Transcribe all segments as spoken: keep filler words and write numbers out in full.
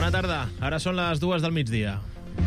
Bona tarda, ara són les dues del migdia.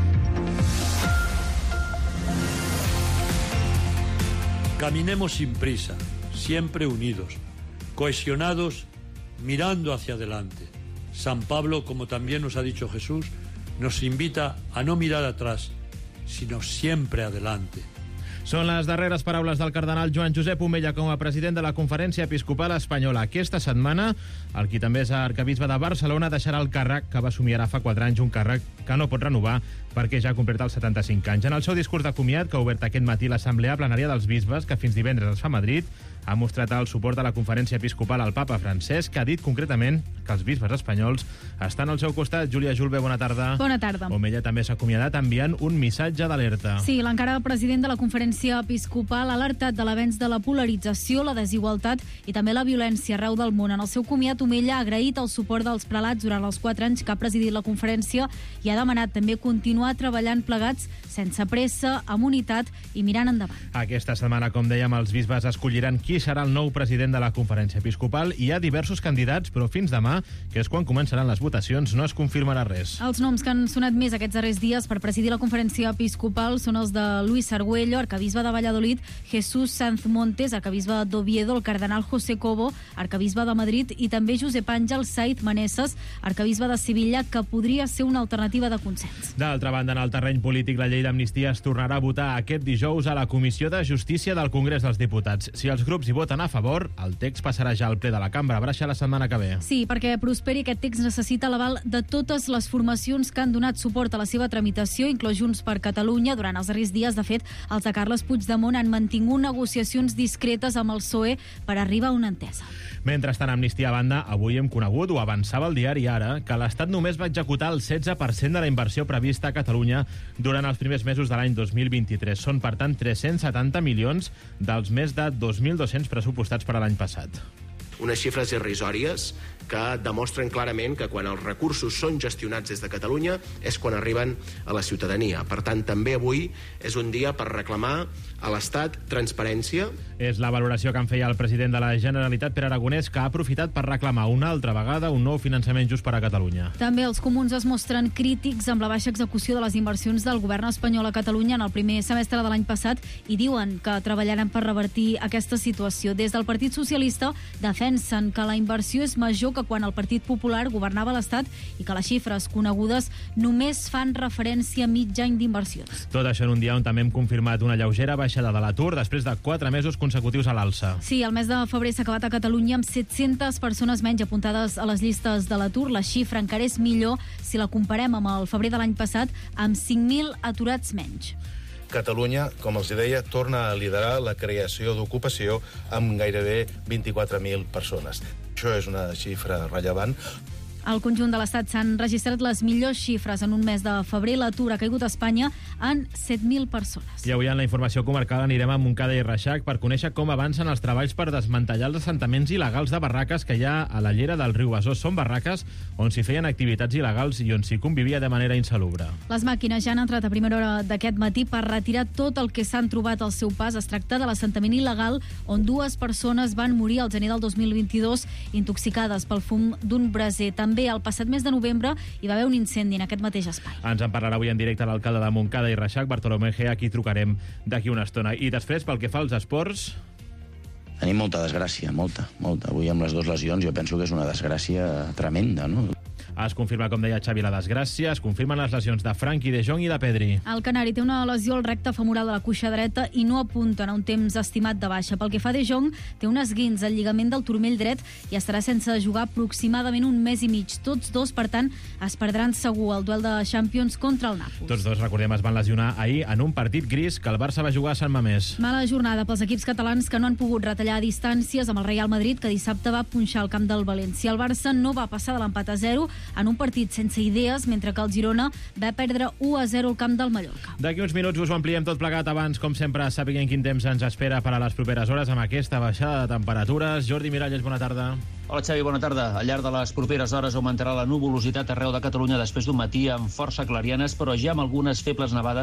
Caminemos sin prisa, siempre unidos, cohesionados, mirando hacia adelante. San Pablo, como también nos ha dicho Jesús, nos invita a no mirar atrás, sino siempre adelante. Són les darreres paraules del cardenal Joan Josep Omella com a president de la Conferència Episcopal Espanyola. Aquesta setmana, el qui també és arquebisbe de Barcelona deixarà el càrrec que va assumir ara fa quatre anys, un càrrec que no pot renovar perquè ja ha complert els setanta-cinc anys. En el seu discurs de comiat, que ha obert aquest matí l'Assemblea Plenària dels Bisbes, que fins divendres es fa a Madrid, ha mostrat el suport de la Conferència Episcopal al papa Francesc, que ha dit concretament que els bisbes espanyols estan al seu costat. Júlia Julve, bona tarda. Bona tarda. Omella també s'ha acomiadat enviant un missatge d'alerta. Sí, l'encara president de la Conferència Episcopal ha alertat de l'avenç de la polarització, la desigualtat i també la violència arreu del món. En el seu comiat, Omella ha agraït el suport dels prelats durant els quatre anys que ha presidit la conferència i ha demanat també continuar treballant plegats sense pressa, amb unitat i mirant endavant. Aquesta setmana, com dèiem, els bisbes escolliran qui serà el nou president de la Conferència Episcopal. Hi ha diversos candidats, però fins demà, que és quan començaran les votacions, no es confirmarà res. Els noms que han sonat més aquests darrers dies per presidir la Conferència Episcopal són els de Luis Argüello, arquebisbe de Valladolid, Jesús Sanz Montes, arquebisbe d'Oviedo, el cardenal José Cobo, arquebisbe de Madrid, i també Josep Àngel Saiz Maneses, arquebisbe de Sevilla, que podria ser una alternativa de consens. D'altra banda, en el terreny polític, la llei d'amnistia es tornarà a votar aquest dijous a la Comissió de Justícia del Congrés dels Diputats. Si els grups hi voten a favor, el text passarà ja al ple de la Cambra Baixa la setmana que ve. Sí, perquè prosperi aquest text necessita l'aval de totes les formacions que han donat suport a la seva tramitació, inclòs Junts per Catalunya. Durant els darrers dies, de fet, els de Carles Puigdemont han mantingut negociacions discretes amb el P S O E per arribar a una entesa. Mentrestant, amnistia a banda, avui hem conegut, o avançava el diari Ara, que l'Estat només va executar el setze per cent de la inversió prevista a Catalunya durant els primers mesos de l'any dos mil vint-i-tres. Són, per tant, tres-cents setanta milions dels més de dos mil dos-cents pressupostats per a l'any passat. Unes xifres irrisòries que demostren clarament que quan els recursos són gestionats des de Catalunya és quan arriben a la ciutadania. Per tant, també avui és un dia per reclamar a l'Estat transparència. És la valoració que en feia el president de la Generalitat, Pere Aragonès, que ha aprofitat per reclamar una altra vegada un nou finançament just per a Catalunya. També els comuns es mostren crítics amb la baixa execució de les inversions del govern espanyol a Catalunya en el primer semestre de l'any passat i diuen que treballaran per revertir aquesta situació. Des del Partit Socialista defensen que la inversió és major que quan el Partit Popular governava l'Estat i que les xifres conegudes només fan referència a mig any d'inversions. Tot això en un dia on també hem confirmat una lleugera baixada de l'atur després de quatre mesos consecutius a l'alça. Sí, el mes de febrer s'ha acabat a Catalunya amb set-centes persones menys apuntades a les llistes de l'atur. La xifra encara és millor si la comparem amb el febrer de l'any passat, amb cinc mil aturats menys. Catalunya, com els deia, torna a liderar la creació d'ocupació amb gairebé vint-i-quatre mil persones. Això és una xifra rellevant. Al conjunt de l'Estat s'han registrat les millors xifres en un mes de febrer. L'atur ha caigut a Espanya en set mil persones. I avui en la informació comarcal anirem a Montcada i Reixac per conèixer com avancen els treballs per desmantellar els assentaments il·legals de barraques que hi ha a la llera del riu Besòs. Són barraques on s'hi feien activitats il·legals i on s'hi convivia de manera insalubre. Les màquines ja han entrat a primera hora d'aquest matí per retirar tot el que s'han trobat al seu pas. Es tracta de l'assentament il·legal on dues persones van morir al gener del dos mil vint-i-dos intoxicades pel fum d'un braser. També el passat mes de novembre hi va haver un incendi en aquest mateix espai. Ens en parlarà avui en directe l'alcalde de Montcada i Reixac, Bartolomé Gea, a qui trucarem d'aquí una estona. I després, pel que fa als esports... Tenim molta desgràcia, molta, molta. Avui amb les dues lesions jo penso que és una desgràcia tremenda, no? Es confirma, com deia Xavi, la desgràcia. Es confirmen les lesions de Frenkie de Jong i de Pedri. El canari té una lesió al recte femoral de la cuixa dreta i no apunten a un temps estimat de baixa. Pel que fa de Jong, té un esguins al lligament del turmell dret i estarà sense jugar aproximadament un mes i mig. Tots dos, per tant, es perdran segur el duel de Champions contra el Nàpols. Tots dos, recordem, es van lesionar ahir en un partit gris que el Barça va jugar a Sant Mamés. Mala jornada pels equips catalans que no han pogut retallar distàncies amb el Real Madrid, que dissabte va punxar el camp del València. El Barça no va passar de l'empat a zero en un partit sense idees, mentre que el Girona va perdre u a zero al camp del Mallorca. D'aquí uns minuts us ho ampliem tot plegat. Abans, com sempre, sapiguem quin temps ens espera per a les properes hores amb aquesta baixada de temperatures. Jordi Miralles, bona tarda. Hola Xavi, bona tarda. Al llarg de les properes hores augmentarà la nuvolositat arreu de Catalunya després d'un matí amb força clarianes, però ja amb algunes febles nevades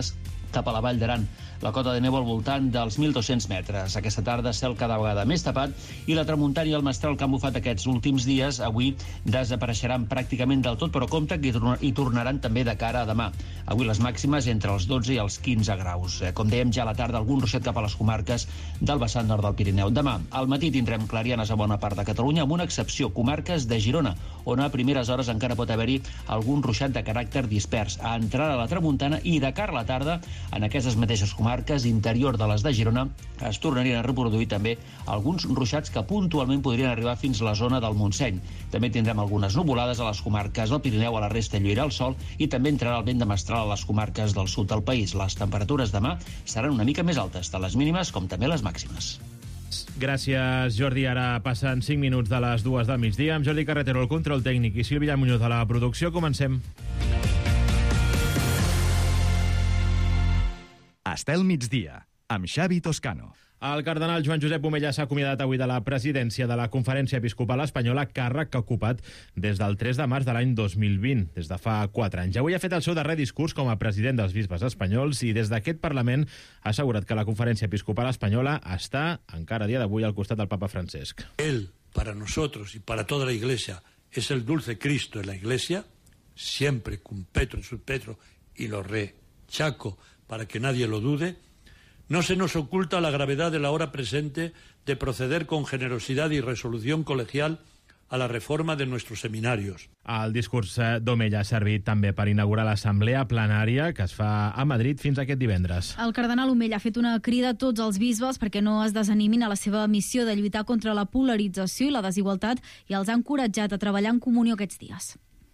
cap a la Vall d'Aran. La cota de neu al voltant dels mil dos-cents metres. Aquesta tarda, cel cada vegada més tapat i la tramuntana i el mestral que han bufat aquests últims dies avui desapareixeran pràcticament del tot, però compte que hi tornaran també de cara a demà. Avui les màximes entre els dotze i els quinze graus. Com dèiem, ja a la tarda algun ruixat cap a les comarques del vessant nord del Pirineu. Demà, al matí tindrem clarianes a bona part de Catalunya, amb una excepció, comarques de Girona, on a primeres hores encara pot haver-hi algun ruixat de caràcter dispers. A entrar a la tramuntana i de cara a la tarda, en aquestes mateixes comarques interior de les de Girona, es tornarien a reproduir també alguns ruixats que puntualment podrien arribar fins a la zona del Montseny. També tindrem algunes nuvolades a les comarques del Pirineu, a la resta lluirà el sol i també entrarà el vent de mestral a les comarques del sud del país. Les temperatures demà seran una mica més altes, tant les mínimes com també les màximes. Gràcies, Jordi. Ara passen cinc minuts de les dues del migdia. Amb Jordi Carretero, el control tècnic, i Sílvia Muñoz a la producció. Comencem. Estel migdia, amb Xavi Toscano. El cardenal Joan Josep Omella s'ha acomiadat avui de la presidència de la Conferència Episcopal Espanyola, càrrec que ha ocupat des del tres de març de l'any dos mil vint, des de fa quatre anys. Avui ha fet el seu darrer discurs com a president dels bisbes espanyols i des d'aquest Parlament ha assegurat que la Conferència Episcopal Espanyola està, encara a dia d'avui, al costat del papa Francesc. Él, para nosotros y para toda la Iglesia, es el dulce Cristo en la Iglesia, siempre con Petro, su Petro, y lo rechaco para que nadie lo dude. No se nos oculta la gravedad de la hora presente de proceder con generosidad y resolución colegial a la reforma de nuestros seminarios. El discurs d'Omella ha servit també per inaugurar l'assemblea plenària que es fa a Madrid fins aquest divendres. El cardenal Omella ha fet una crida a tots els bisbes perquè no es desanimin a la seva missió de lluitar contra la polarització i la desigualtat i els ha encoratjat a treballar en comunió aquests dies.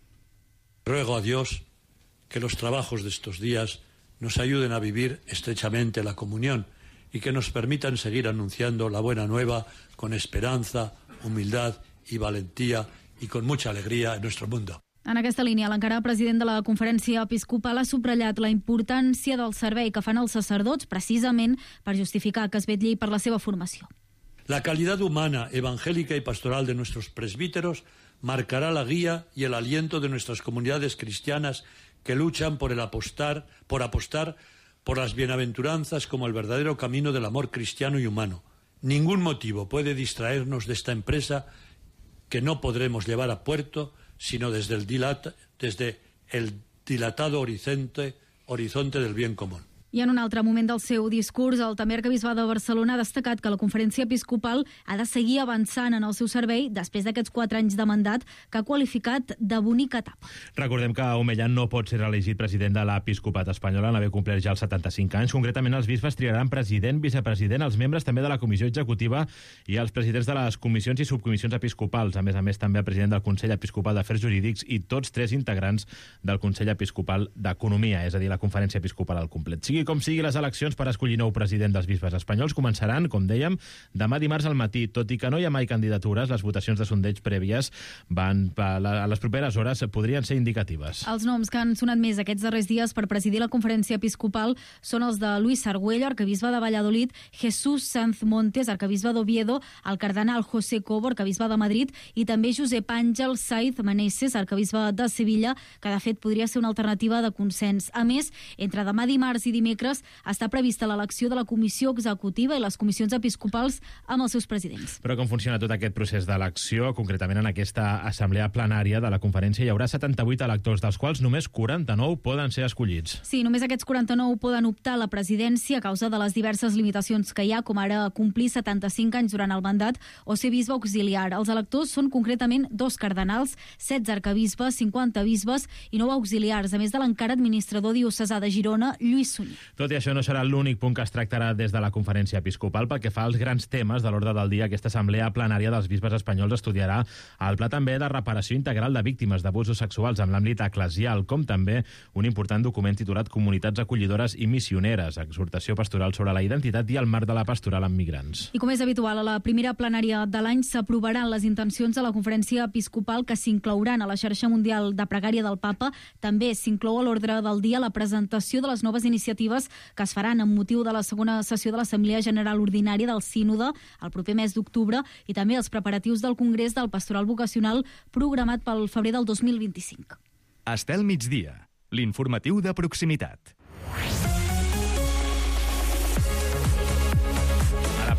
Ruego a Dios que los trabajos de estos días nos ayuden a vivir estrechamente la comunión y que nos permitan seguir anunciando la buena nueva con esperanza, humildad y valentía y con mucha alegría en nuestro mundo. En aquesta línia, l'encara president de la Conferència Episcopal ha subratllat la importància del servei que fan els sacerdots precisament per justificar que es vetlli per la seva formació. La calidad humana, evangélica y pastoral de nuestros presbíteros marcará la guía y el aliento de nuestras comunidades cristianas que luchan por el apostar, por apostar por las bienaventuranzas como el verdadero camino del amor cristiano y humano. Ningún motivo puede distraernos de esta empresa que no podremos llevar a puerto sino desde el, dilata, desde el dilatado horizonte, horizonte del bien común. I en un altre moment del seu discurs, el també arquebisbe de Barcelona ha destacat que la Conferència Episcopal ha de seguir avançant en el seu servei després d'aquests quatre anys de mandat que ha qualificat de bonica etapa. Recordem que Omella no pot ser elegit president de l'Episcopat espanyol en haver complert ja els setanta-cinc anys. Concretament, els bisbes triaran president, vicepresident, els membres també de la Comissió Executiva i els presidents de les comissions i subcomissions episcopals. A més a més, també el president del Consell Episcopal d'Afers Jurídics i tots tres integrants del Consell Episcopal d'Economia, és a dir, la Conferència Episcopal al complet. Sigui com sigui, les eleccions per escollir nou president dels bisbes espanyols començaran, com dèiem, demà dimarts al matí. Tot i que no hi ha mai candidatures, les votacions de sondeig prèvies van a les properes hores podrien ser indicatives. Els noms que han sonat més aquests darrers dies per presidir la Conferència Episcopal són els de Luis Argüello, arquebisbe de Valladolid, Jesús Sanz Montes, arquebisbe d'Oviedo, el cardenal José Cobo, arquebisbe de Madrid, i també Josep Àngel Saiz Meneses, arquebisbe de Sevilla, que de fet podria ser una alternativa de consens. A més, entre demà dimarts i dimecres està prevista l'elecció de la Comissió Executiva i les comissions episcopals amb els seus presidents. Però com funciona tot aquest procés d'elecció? Concretament en aquesta assemblea plenària de la conferència hi haurà setanta-vuit electors, dels quals només quaranta-nou poden ser escollits. Sí, només aquests quaranta-nou poden optar a la presidència a causa de les diverses limitacions que hi ha, com ara complir setanta-cinc anys durant el mandat o ser bisbe auxiliar. Els electors són concretament dos cardenals, setze arquebisbes, cinquanta bisbes i nou auxiliars, a més de l'encara administrador diocesà de Girona, Lluís Sunyer. Tot i això, no serà l'únic punt que es tractarà des de la Conferència Episcopal. Pel que fa als grans temes de l'ordre del dia, aquesta assemblea plenària dels bisbes espanyols estudiarà el pla també de reparació integral de víctimes d'abusos sexuals en l'àmbit eclesial, com també un important document titulat Comunitats acollidores i missioneres, exhortació pastoral sobre la identitat i el marc de la pastoral amb migrants. I com és habitual, a la primera plenària de l'any s'aprovaran les intencions de la Conferència Episcopal que s'inclouran a la xarxa mundial de pregària del Papa. També s'inclou a l'ordre del dia la presentació de les noves iniciatives que es faran amb motiu de la segona sessió de l'Assemblea General Ordinària del Sínode el proper mes d'octubre i també els preparatius del Congrés del Pastoral Vocacional programat pel febrer del dos mil vint-i-cinc. Estel migdia, l'informatiu de proximitat.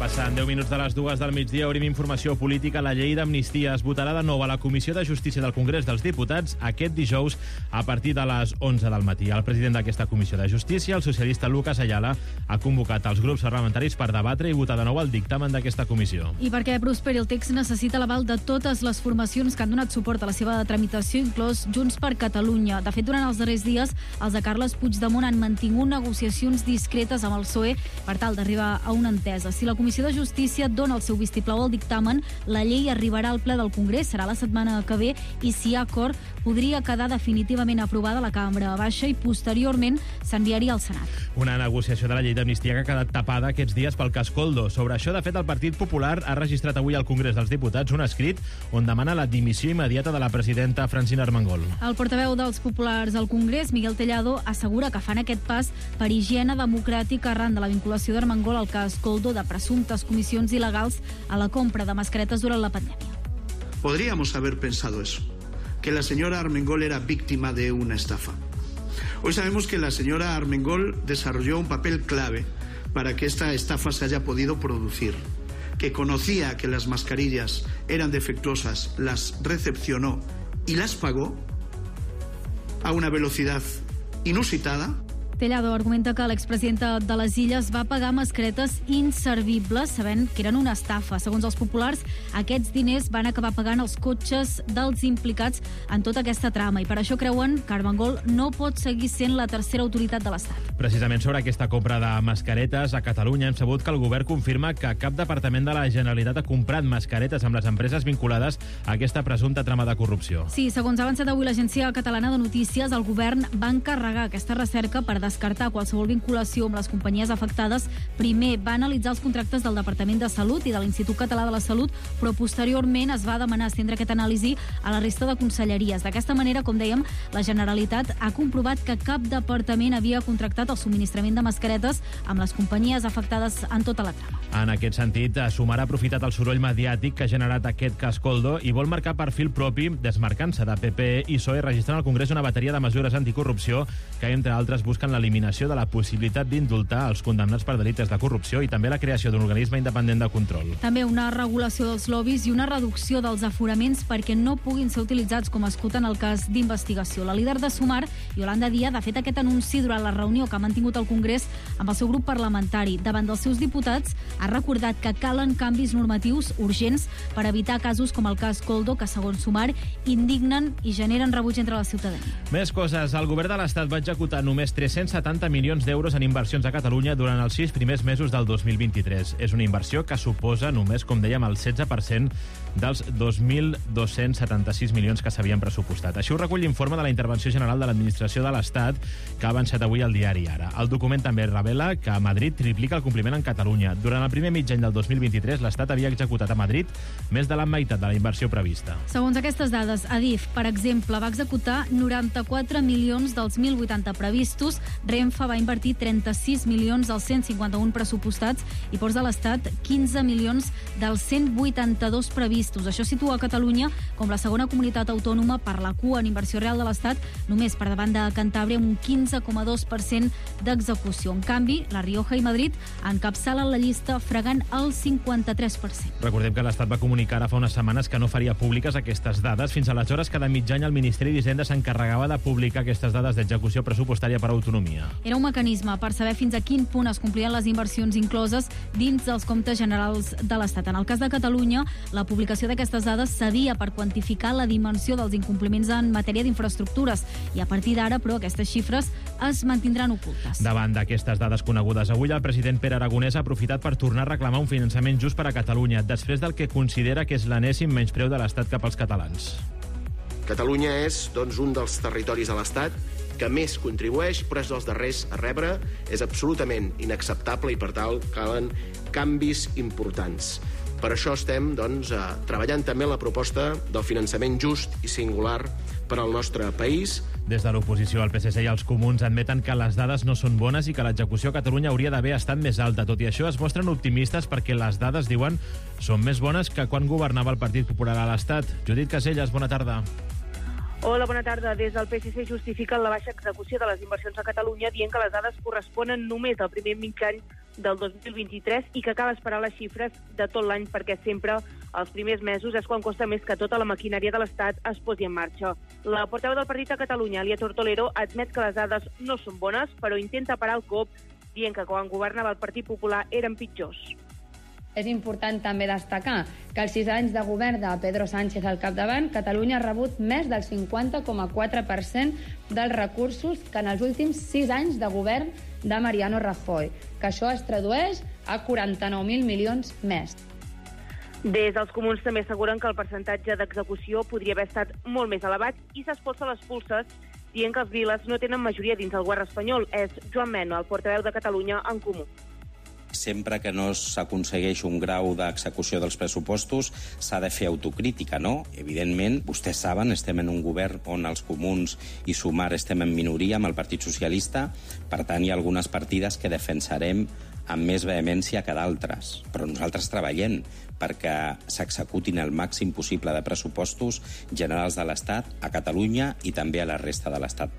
Passant deu minuts de les dues del migdia, obrim informació política. La llei d'amnistia es votarà de nou a la Comissió de Justícia del Congrés dels Diputats aquest dijous a partir de les onze del matí. El president d'aquesta Comissió de Justícia, el socialista Lucas Ayala, ha convocat els grups parlamentaris per debatre i votar de nou el dictamen d'aquesta comissió. I perquè prosperi el text necessita l'aval de totes les formacions que han donat suport a la seva tramitació, inclòs Junts per Catalunya. De fet, durant els darrers dies, els de Carles Puigdemont han mantingut negociacions discretes amb el P S O E per tal d'arribar a una entesa. Si la Comissió de Justícia dona el seu vistiplau al dictamen, la llei arribarà al ple del Congrés, serà la setmana que ve, i si hi ha acord, podria quedar definitivament aprovada a la Cambra Baixa i posteriorment s'enviaria al Senat. Una negociació de la llei d'amnistia que ha quedat tapada aquests dies pel cas Koldo. Sobre això, de fet, el Partit Popular ha registrat avui al Congrés dels Diputats un escrit on demana la dimissió immediata de la presidenta Francina Armengol. El portaveu dels populars al Congrés, Miguel Tellado, assegura que fan aquest pas per higiene democràtica arran de la vinculació d'Armengol al cas Koldo de presumptes comissions il·legals a la compra de mascaretes durant la pandèmia. Podríamos haber pensado eso, que la señora Armengol era víctima de una estafa. Hoy sabemos que la señora Armengol desarrolló un papel clave para que esta estafa se haya podido producir, que conocía que las mascarillas eran defectuosas, las recepcionó y las pagó a una velocidad inusitada. Tellado argumenta que l'expresidenta de les Illes va pagar mascaretes inservibles sabent que eren una estafa. Segons els populars, aquests diners van acabar pagant els cotxes dels implicats en tota aquesta trama i per això creuen que Armengol no pot seguir sent la tercera autoritat de l'Estat. Precisament sobre aquesta compra de mascaretes a Catalunya hem sabut que el govern confirma que cap departament de la Generalitat ha comprat mascaretes amb les empreses vinculades a aquesta presumpta trama de corrupció. Sí, segons ha avançat avui l'Agència Catalana de Notícies, el govern va encarregar aquesta recerca per descartar qualsevol vinculació amb les companyies afectades. Primer va analitzar els contractes del Departament de Salut i de l'Institut Català de la Salut, però posteriorment es va demanar estendre aquesta anàlisi a la resta de conselleries. D'aquesta manera, com dèiem, la Generalitat ha comprovat que cap departament havia contractat el subministrament de mascaretes amb les companyies afectades en tota la trama. En aquest sentit, Sumar ha aprofitat el soroll mediàtic que ha generat aquest cas Koldo i vol marcar perfil propi, desmarcant-se de P P i P S O E, registrant al Congrés una bateria de mesures anticorrupció que, entre altres, busquen l'eliminació de la possibilitat d'indultar els condemnats per delictes de corrupció i també la creació d'un organisme independent de control. També una regulació dels lobbies i una reducció dels aforaments perquè no puguin ser utilitzats com a escut en el cas d'investigació. La líder de Sumar, Yolanda Díaz, ha fet aquest anunci durant la reunió que ha mantingut el Congrés amb el seu grup parlamentari. Davant dels seus diputats, ha recordat que calen canvis normatius urgents per evitar casos com el cas Koldo, que, segons Sumar, indignen i generen rebuig entre la ciutadania. Més coses. El govern de l'Estat va executar només tres-cents setanta milions d'euros en inversions a Catalunya durant els sis primers mesos del dos mil vint-i-tres. És una inversió que suposa només, com dèiem, el setze per cent dels dos mil dos-cents setanta-sis milions que s'havien pressupostat. Així ho recull l'informe de la Intervenció General de l'Administració de l'Estat que ha avançat avui al diari Ara. El document també revela que Madrid triplica el compliment en Catalunya. Durant el primer mig any del dos mil vint-i-tres, l'Estat havia executat a Madrid més de la meitat de la inversió prevista. Segons aquestes dades, Adif, per exemple, va executar noranta-quatre milions dels mil vuitanta previstos, Renfe va invertir trenta-sis milions dels cent cinquanta-un pressupostats i Ports de l'Estat quinze milions dels cent vuitanta-dos previstos. Això situa Catalunya com la segona comunitat autònoma per la cua en inversió real de l'Estat, només per davant de Cantàbria amb un quinze coma dos per cent d'execució. En canvi, La Rioja i Madrid encapçalen la llista fregant el cinquanta-tres per cent. Recordem que l'Estat va comunicar ara fa unes setmanes que no faria públiques aquestes dades. Fins aleshores, cada mig any el Ministeri d'Hisenda s'encarregava de publicar aquestes dades d'execució pressupostària per autonomia. Era un mecanisme per saber fins a quin punt es complien les inversions incloses dins dels comptes generals de l'Estat. En el cas de Catalunya, la publicació d'aquestes dades servia per quantificar la dimensió dels incompliments en matèria d'infraestructures i a partir d'ara, però, aquestes xifres es mantindran ocultes. Davant d'aquestes dades conegudes avui, el president Pere Aragonès ha aprofitat per tornar a reclamar un finançament just per a Catalunya, després del que considera que és l'enèsim menyspreu de l'Estat cap als catalans. Catalunya és, doncs, un dels territoris de l'Estat que més contribueix, però és dels darrers a rebre, és absolutament inacceptable i, per tal, calen canvis importants. Per això estem doncs, treballant també en la proposta del finançament just i singular per al nostre país. Des de l'oposició, el P S C i els comuns admeten que les dades no són bones i que l'execució a Catalunya hauria d'haver estat més alta. Tot i això, es mostren optimistes perquè les dades, diuen, són més bones que quan governava el Partit Popular a l'Estat. Judit Caselles, bona tarda. Hola, bona tarda. Des del P S C justifiquen la baixa execució de les inversions a Catalunya dient que les dades corresponen només al primer mig any del dos mil vint-i-tres i que cal esperar les xifres de tot l'any perquè sempre els primers mesos és quan costa més que tota la maquinària de l'Estat es posi en marxa. La portaveu del partit a Catalunya, Alia Tortolero, admet que les dades no són bones, però intenta parar el cop dient que quan governava el Partit Popular eren pitjors. És important també destacar que als sis anys de govern de Pedro Sánchez al capdavant, Catalunya ha rebut més del cinquanta coma quatre per cent dels recursos que en els últims sis anys de govern de Mariano Rajoy, que això es tradueix a quaranta-nou mil milions més. Des dels comuns també asseguren que el percentatge d'execució podria haver estat molt més elevat i s'espolsa les pulses dient que els viles no tenen majoria dins el govern espanyol. És Joan Mena, el portaveu de Catalunya en Comú. Sempre que no s'aconsegueix un grau d'execució dels pressupostos s'ha de fer autocrítica, no? Evidentment, vostès saben, estem en un govern on els comuns i Sumar estem en minoria amb el Partit Socialista, per tant hi ha algunes partides que defensarem amb més vehemència que d'altres, però nosaltres treballem perquè s'executin el màxim possible de pressupostos generals de l'Estat a Catalunya i també a la resta de l'Estat.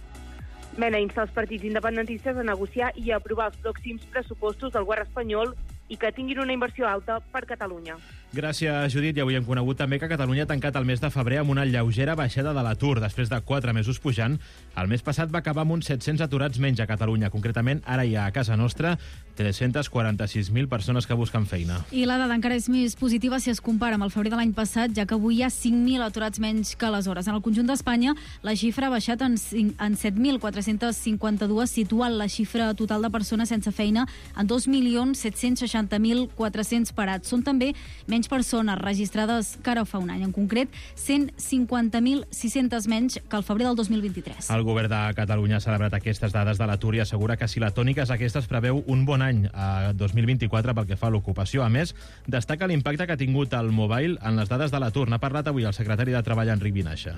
Mena insta els partits independentistes a negociar i a aprovar els pròxims pressupostos del govern espanyol i que tinguin una inversió alta per Catalunya. Gràcies, Judit. I avui hem conegut també que Catalunya ha tancat el mes de febrer amb una lleugera baixada de l'atur. Després de quatre mesos pujant, el mes passat va acabar amb uns set-cents aturats menys a Catalunya. Concretament, ara hi ha a casa nostra tres-cents quaranta-sis mil persones que busquen feina. I la dada encara és més positiva si es compara amb el febrer de l'any passat, ja que avui hi ha cinc mil aturats menys que aleshores. En el conjunt d'Espanya, la xifra ha baixat en, en set mil quatre-cents cinquanta-dos, situant la xifra total de persones sense feina en dos milions set-cents seixanta mil quatre-cents parats. Són també menys persones registrades que ara fa un any. En concret, cent cinquanta mil sis-cents menys que el febrer del dos mil vint-i-tres. El govern de Catalunya ha celebrat aquestes dades de l'atur i assegura que si la tònica és aquesta es preveu un bon any a dos mil vint-i-quatre pel que fa a l'ocupació. A més, destaca l'impacte que ha tingut el mobile en les dades de l'atur. N'ha parlat avui el secretari de Treball, Enric Vinaixa.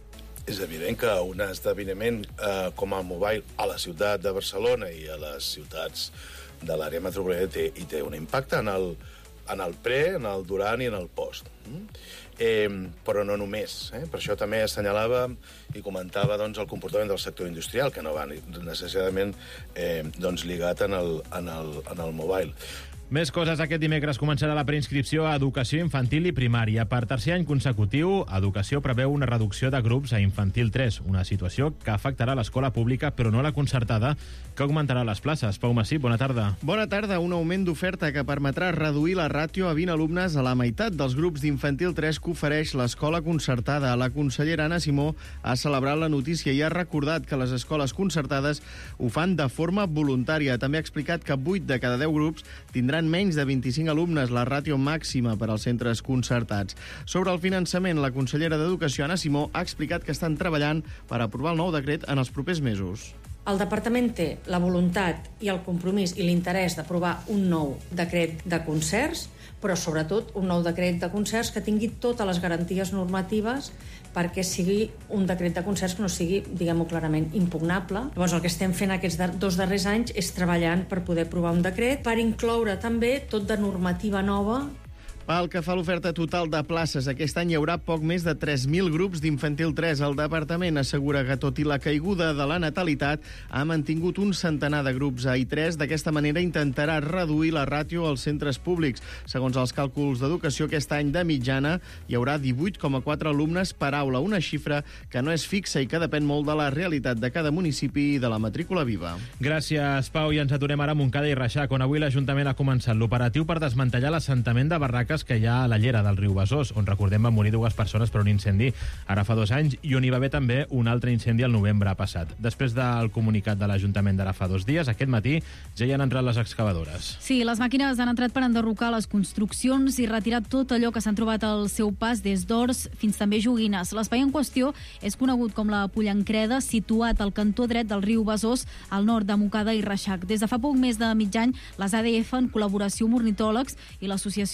És evident que un esdeveniment eh, com el mobile a la ciutat de Barcelona i a les ciutats de l'àrea metropolitana té, i té un impacte en el, en el pre, en el durant i en el post. Mm? Eh, però no només. Eh? Per això també assenyalava i comentava doncs, el comportament del sector industrial, que no va necessàriament eh, doncs, lligat en el, en el, en el mobile. Més coses. Aquest dimecres començarà la preinscripció a educació infantil i primària. Per tercer any consecutiu, Educació preveu una reducció de grups a infantil tres, una situació que afectarà l'escola pública, però no la concertada, que augmentarà les places. Pau Massip, bona tarda. Bona tarda. Un augment d'oferta que permetrà reduir la ràtio a vint alumnes a la meitat dels grups d'infantil tres que ofereix l'escola concertada. La consellera Anna Simó ha celebrat la notícia i ha recordat que les escoles concertades ho fan de forma voluntària. També ha explicat que vuit de cada deu grups tindran menys de vint-i-cinc alumnes, la ràtio màxima per als centres concertats. Sobre el finançament, la consellera d'Educació, Anna Simó, ha explicat que estan treballant per aprovar el nou decret en els propers mesos. El Departament té la voluntat i el compromís i l'interès d'aprovar un nou decret de concerts, però sobretot un nou decret de concerts que tingui totes les garanties normatives perquè sigui un decret de concerts que no sigui, diguem-ho clarament, impugnable. Llavors, el que estem fent aquests dos darrers anys és treballant per poder aprovar un decret, per incloure també tot de normativa nova. Pel que fa a l'oferta total de places, aquest any hi haurà poc més de tres mil grups d'infantil tres. El departament assegura que, tot i la caiguda de la natalitat, ha mantingut un centenar de grups a I tres. D'aquesta manera intentarà reduir la ràtio als centres públics. Segons els càlculs d'Educació, aquest any de mitjana hi haurà divuit coma quatre alumnes per aula, una xifra que no és fixa i que depèn molt de la realitat de cada municipi i de la matrícula viva. Gràcies, Pau. I ens aturem ara a Montcada i Reixac, on avui l'Ajuntament ha començat l'operatiu per desmantellar l'assentament de barraques que hi ha a la llera del riu Besòs, on, recordem, van morir dues persones per un incendi ara fa dos anys i on hi va haver també un altre incendi al novembre passat. Després del comunicat de l'Ajuntament d'ara fa dos dies, aquest matí ja hi han entrat les excavadores. Sí, les màquines han entrat per enderrocar les construccions i retirar tot allò que s'han trobat al seu pas, des d'horts fins també joguines. L'espai en qüestió és conegut com la Pollancreda, situat al cantó dret del riu Besòs, al nord de Montcada i Reixac. Des de fa poc més de mig any, les A D F, en col·laboració amb ornitòlegs i l'associació Som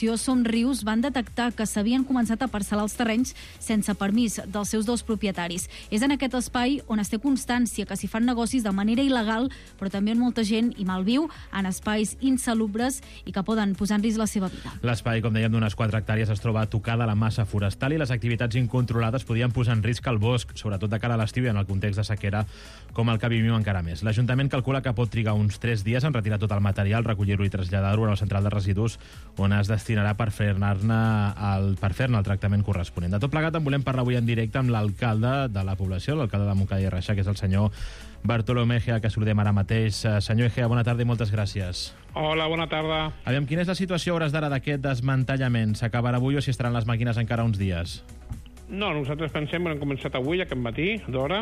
Rius van detectar que s'havien començat a parcel·lar els terrenys sense permís dels seus dos propietaris. És en aquest espai on es té constància que s'hi fan negocis de manera il·legal, però també on molta gent hi malviu, en espais insalubres i que poden posar en risc la seva vida. L'espai, com dèiem, d'unes quatre hectàrees es troba tocada a la massa forestal i les activitats incontrolades podien posar en risc el bosc, sobretot de cara a l'estiu i en el context de sequera com el que vivim encara més. L'Ajuntament calcula que pot trigar uns tres dies en retirar tot el material, recollir-lo i traslladar-ho a la central de residus on es destinarà per fer-ne el, per fer-ne el tractament corresponent. De tot plegat en volem parlar avui en directe amb l'alcalde de la població, l'alcalde de Montcada i Reixac, que és el senyor Bartolomé Egea, que saludem ara mateix. Senyor Egea, bona tarda i moltes gràcies. Hola, bona tarda. Aviam, quina és la situació a hores d'ara d'aquest desmantellament? S'acabarà avui o si estaran les màquines encara uns dies? No, nosaltres pensem que hem començat avui, aquest matí, d'hora.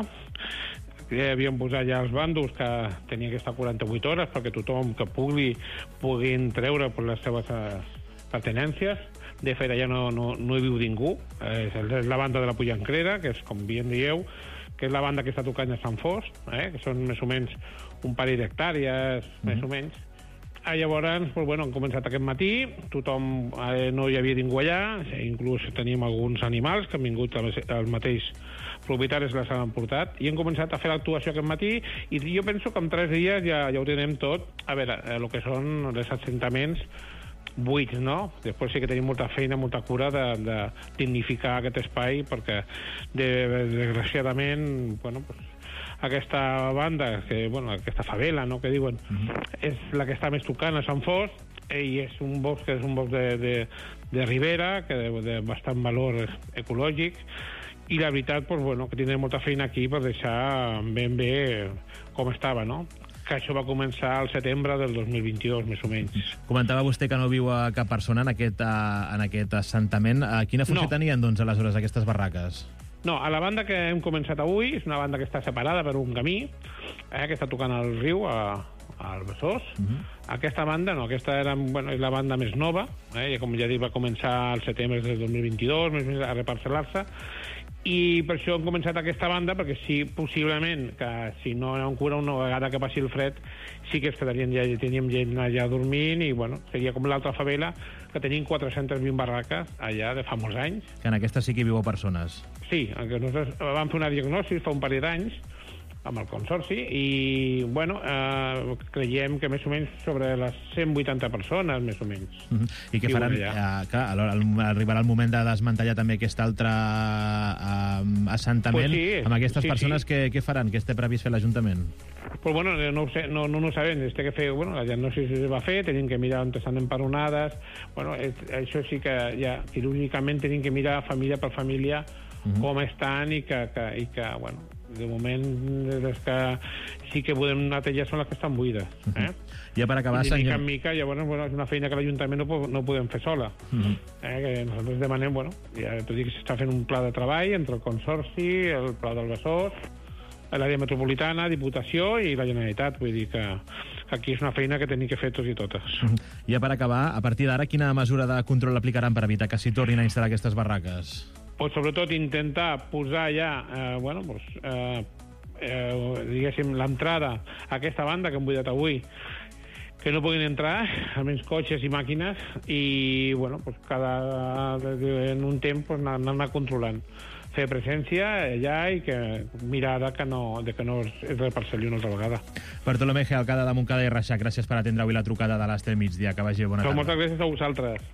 Ja havíem posat ja els bàndols que tenien que estar quaranta-vuit hores perquè tothom que pugui puguin treure per les seves pertenències. De fet, allà no, no, no hi viu ningú. És la banda de la Pujancrera, que és, com bien dieu, que és la banda que està tocant a Sant Fost, eh? que són més o menys un parell d'hectàrees, mm-hmm. més o menys. Ah, llavors, pues, bueno, han començat aquest matí, tothom, eh, no hi havia ningú allà, inclús tenim alguns animals que han vingut al mateix propietaris les han portat, i hem començat a fer l'actuació aquest matí, i jo penso que en tres dies ja, ja ho tindrem tot, a veure, el que són els assentaments buits, no? Després sí que tenim molta feina, molta cura de, de dignificar aquest espai, perquè de, desgraciadament, bueno, pues, aquesta banda, que, bueno, aquesta favela, no?, que diuen, mm-hmm. és la que està més tocant a Sant Fost, i és un bosc que és un bosc de, de, de ribera, que de, de bastant valor ecològic, i la veritat, pues, bueno, que tindrem molta feina aquí per deixar ben bé com estava, no? Que això va començar al setembre del dos mil vint-i-dos, més o menys. Comentava vostè que no viu a cap persona en aquest, en aquest assentament. Quina funció no. tenien, doncs, aleshores, aquestes barraques? No, a la banda que hem començat avui, és una banda que està separada per un camí, eh, que està tocant al riu, a, al Besòs. Uh-huh. Aquesta banda, no, aquesta era, bueno, és la banda més nova, eh, com ja dic, va començar al setembre del dos mil vint-i-dos, més o menys, a reparcel·lar-se, i per això hem començat aquesta banda, perquè sí, possiblement, que si no hi ha un cura, una vegada que passi el fred, sí que es quedarien ja, teníem gent allà dormint, i bueno, seria com l'altra favela, que tenim quatre-centes vint barraques allà de fa molts anys. Que en aquesta sí que hi viu persones. Sí, nosaltres vam fer una diagnosi fa un parell d'anys, amb el Consorci, i, bueno, eh, creiem que més o menys sobre les cent vuitanta persones, més o menys. Uh-huh. I què faran? Eh, clar, arribarà el moment de desmantellar també aquest altre eh, assentament. Pues sí, amb aquestes sí, persones, sí. Què, què faran? Què té previst fer l'Ajuntament? Pues bueno, no ho sé, no, no, no ho sabem. Este que fer, bueno, la diagnosi es va fer, tenim que mirar on estan empadronades. Bueno, és, això sí que ja quirúrgicament tenim que mirar família per família uh-huh. com estan i que, que, i que bueno, de moment, les que sí que podem netejar són les que estan buides. Eh? Uh-huh. Ja per acabar, I senyor... mica en mica, llavors, bueno, és una feina que l'Ajuntament no, no podem fer sola. Uh-huh. eh? Que nosaltres demanem, bueno, ja t'ho dic, s'està fent un pla de treball entre el Consorci, el Pla del Besòs, l'àrea metropolitana, Diputació i la Generalitat. Vull dir que aquí és una feina que tenim que fer tots i totes. Uh-huh. Ja per acabar, a partir d'ara, quina mesura de control aplicaran per evitar que s'hi tornin a instal·lar aquestes barraques? Pues sobretot intentar posar ja, eh, bueno, pues, eh, eh, diguéssim, l'entrada a aquesta banda que hem buidat avui, que no puguin entrar, almenys cotxes i màquines, i, bueno, pues cada, en un temps pues, anar-ne controlant. Fer presència allà i que mirar que no, de que no es, es reparcel·li una altra vegada. Bartolomé Egea, alcalde de Montcada i Reixac, gràcies per atendre avui la trucada de l'Estel Migdia. Que vagi bona tarda. Moltes gràcies a vosaltres.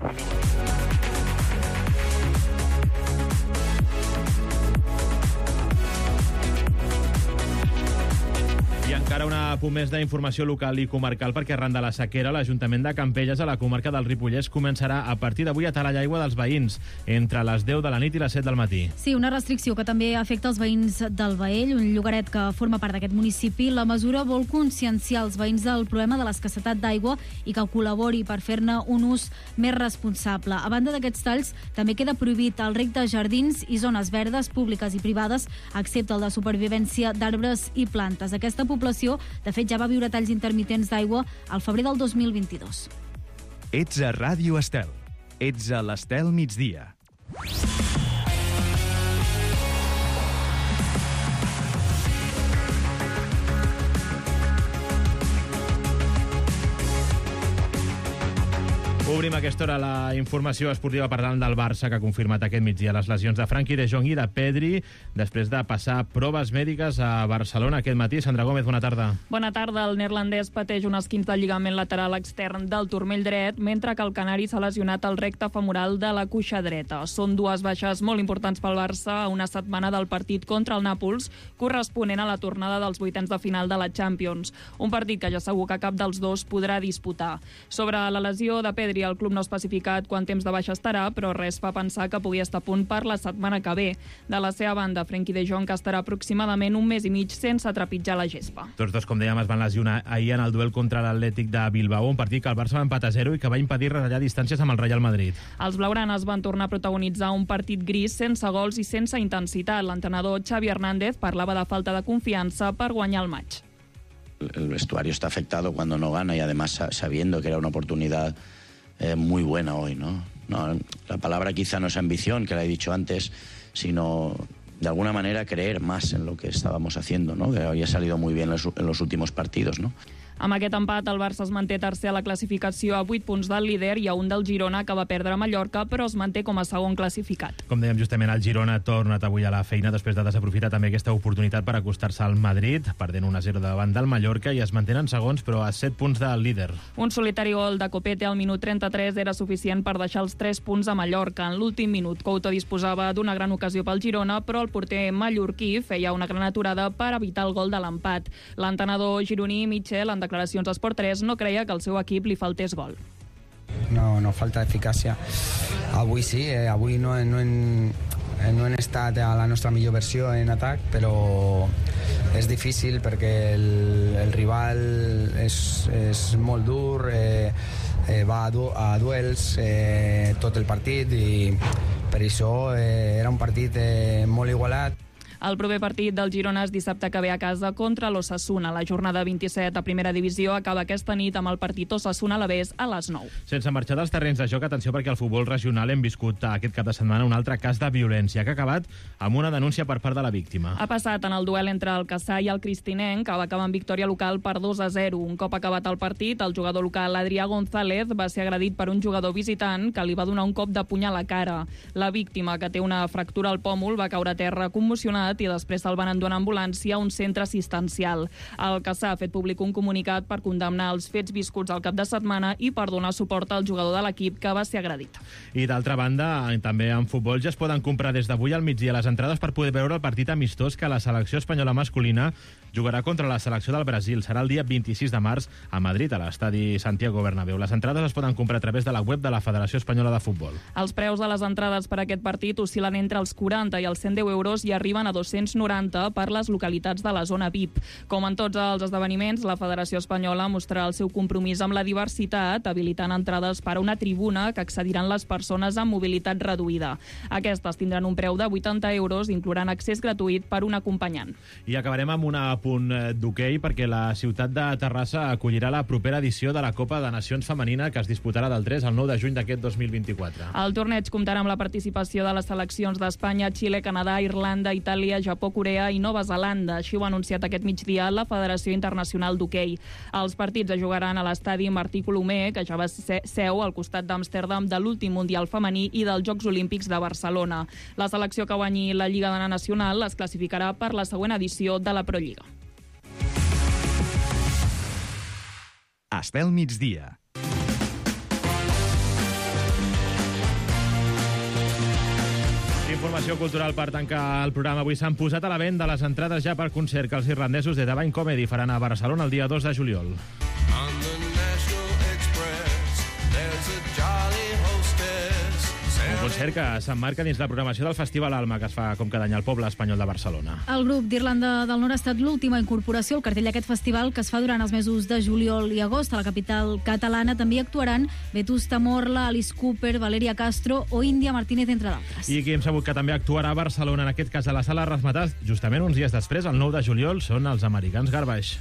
I encara una punt més d'informació local i comarcal, perquè arran de la sequera l'Ajuntament de Campelles a la comarca del Ripollès començarà a partir d'avui a tallar l'aigua dels veïns entre les deu de la nit i les set del matí. Sí, una restricció que també afecta els veïns del Baell, un llogaret que forma part d'aquest municipi. La mesura vol conscienciar els veïns del problema de l'escassetat d'aigua i que col·labori per fer-ne un ús més responsable. A banda d'aquests talls, també queda prohibit el rec de jardins i zones verdes públiques i privades, excepte el de supervivència d'arbres i plantes. Aquesta població, de fet, ja va viure talls intermitents d'aigua al febrer del dos mil vint-i-dos. Ets a Ràdio Estel. Ets a l'Estel Migdia. Obrim a aquesta hora la informació esportiva parlant del Barça, que ha confirmat aquest migdia les lesions de Frenkie de Jong i de Pedri després de passar proves mèdiques a Barcelona aquest matí. Sandra Gómez, bona tarda. Bona tarda. El neerlandès pateix un esquinç de lligament lateral extern del turmell dret, mentre que el canari s'ha lesionat el recte femoral de la cuixa dreta. Són dues baixes molt importants pel Barça a una setmana del partit contra el Nàpols, corresponent a la tornada dels vuitens de final de la Champions. Un partit que ja segur que cap dels dos podrà disputar. Sobre la lesió de Pedri, el club no ha especificat quant temps de baixa estarà, però res fa pensar que pugui estar a punt per la setmana que ve. De la seva banda, Frenkie de Jong estarà aproximadament un mes i mig sense trepitjar la gespa. Tots dos, com dèiem, es van lesionar ahir en el duel contra l'Atlètic de Bilbao, un partit que el Barça va empatar a zero i que va impedir retallar distàncies amb el Real Madrid. Els blaugranes van tornar a protagonitzar un partit gris sense gols i sense intensitat. L'entrenador Xavi Hernández parlava de falta de confiança per guanyar el maig. El vestuario está afectado cuando no gana y además sabiendo que era una oportunidad eh, muy buena hoy, ¿no? No, la palabra quizá no es ambición, que la he dicho antes, sino de alguna manera creer más en lo que estábamos haciendo, ¿no? Que había salido muy bien en los últimos partidos, ¿no? Amb aquest empat, el Barça es manté tercer a la classificació a vuit punts del líder i a un del Girona, que va perdre a Mallorca, però es manté com a segon classificat. Com dèiem, justament el Girona ha tornat avui a la feina després de desaprofitar també aquesta oportunitat per acostar-se al Madrid, perdent un a zero davant del Mallorca, i es mantenen segons, però a set punts del líder. Un solitari gol de Copete al minut trenta-tres era suficient per deixar els tres punts a Mallorca. En l'últim minut, Couto disposava d'una gran ocasió pel Girona, però el porter mallorquí feia una gran aturada per evitar el gol de l'empat. L'entrenador gironí, Michel, en declaracions a Esport tres, no creia que al seu equip li faltés gol. No, no falta eficàcia. Avui sí, eh, avui no, no, hem, no hem estat a la nostra millor versió en atac, però és difícil perquè el, el rival és, és molt dur, eh, eh, va a, du a duels eh, tot el partit i per això eh, era un partit eh, molt igualat. El proper partit del Girona és dissabte que ve a casa contra l'Osasuna. La jornada vint-i-set a primera divisió acaba aquesta nit amb el partit Osasuna-Alavés a les nou. Sense marxar dels terrenys de joc, atenció, perquè al futbol regional hem viscut aquest cap de setmana un altre cas de violència que ha acabat amb una denúncia per part de la víctima. Ha passat en el duel entre el Cassà i el Cristinenc, que va acabar amb victòria local per dos a zero. Un cop acabat el partit, el jugador local Adrià González va ser agredit per un jugador visitant que li va donar un cop de puny a la cara. La víctima, que té una fractura al pòmul, va caure a terra commocionat i després se'l van endur en ambulància a un centre assistencial. El Cassà ha fet públic un comunicat per condemnar els fets viscuts al cap de setmana i per donar suport al jugador de l'equip que va ser agredit. I d'altra banda, també en futbol ja es poden comprar des d'avui al migdia les entrades per poder veure el partit amistós que la selecció espanyola masculina jugarà contra la selecció del Brasil. Serà el dia vint-i-sis de març a Madrid, a l'estadi Santiago Bernabéu. Les entrades es poden comprar a través de la web de la Federació Espanyola de Futbol. Els preus de les entrades per a aquest partit oscil·len entre els quaranta i els cent deu euros i arriben a dos-cents noranta per les localitats de la zona V I P. Com en tots els esdeveniments, la Federació Espanyola mostrarà el seu compromís amb la diversitat, habilitant entrades per a una tribuna que accediran les persones amb mobilitat reduïda. Aquestes tindran un preu de vuitanta euros, incloent accés gratuït per un acompanyant. I acabarem amb un apunt d'hoquei, perquè la ciutat de Terrassa acollirà la propera edició de la Copa de Nacions Femenina, que es disputarà del tres al nou de juny d'aquest dos mil vint-i-quatre. El torneig comptarà amb la participació de les seleccions d'Espanya, Xile, Canadà, Irlanda, Itàlia, Japó, Corea i Nova Zelanda. Així ho ha anunciat aquest migdia la Federació Internacional d'Hoquei. Els partits es jugaran a l'estadi Martí Colomer, que ja va ser seu al costat d'Amsterdam de l'últim Mundial femení i dels Jocs Olímpics de Barcelona. La selecció que guanyi la Lliga Nacional es classificarà per la següent edició de la Prolliga. Estel migdia. Informació cultural per tancar el programa. Avui s'han posat a la venda les entrades ja per concert que els irlandesos de Divine Comedy faran a Barcelona el dia dos de juliol. Un concert que s'emmarca dins la programació del Festival Alma, que es fa com cada any al Poble Espanyol de Barcelona. El grup d'Irlanda del Nord ha estat l'última incorporació al cartell d'aquest festival, que es fa durant els mesos de juliol i agost. A la capital catalana també hi actuaran Vetusta Morla, Alice Cooper, Valeria Castro o Índia Martínez, entre d'altres. I qui hem sabut que també actuarà a Barcelona, en aquest cas a la Sala Razzmatazz, justament uns dies després, el nou de juliol, són els americans Garbage.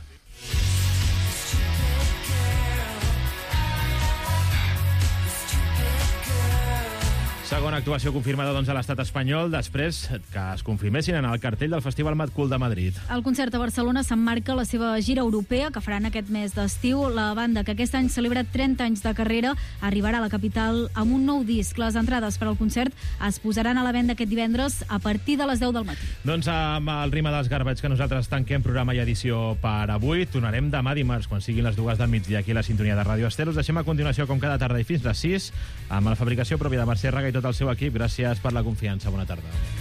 Segona segona actuació confirmada doncs, a l'estat espanyol després que es confirmessin en el cartell del Festival Mad Cool de Madrid. El concert a Barcelona s'emmarca la seva gira europea que faran aquest mes d'estiu. La banda, que aquest any celebra trenta anys de carrera, arribarà a la capital amb un nou disc. Les entrades per al concert es posaran a la venda aquest divendres a partir de les deu del matí. Doncs amb el ritme dels Garbage que nosaltres tanquem programa i edició per avui. Tornarem demà dimarts, quan siguin les dues del migdia, aquí a la sintonia de Ràdio Estel. Us deixem a continuació, com cada tarda i fins les sis, amb la fabricació pròpia de Mercè Raga i tot el seu equip. Gràcies per la confiança. Bona tarda.